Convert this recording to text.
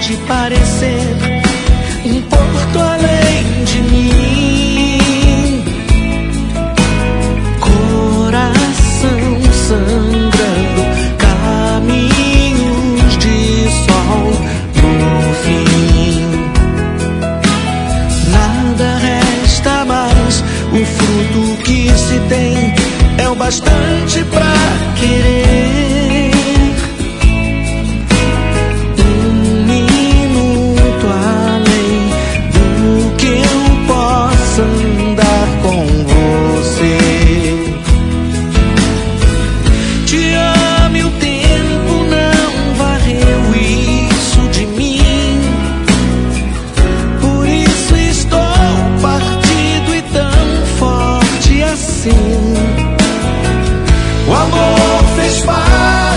pode parecer um porto além de mim. Coração sangrando, caminhos de sol no fim. Nada resta mais, o fruto que se tem é o bastante pra querer. Um minuto além do que eu possa andar com você. Te amo e o tempo não varreu isso de mim. Por isso estou partido e tão forte assim. O amor fez parte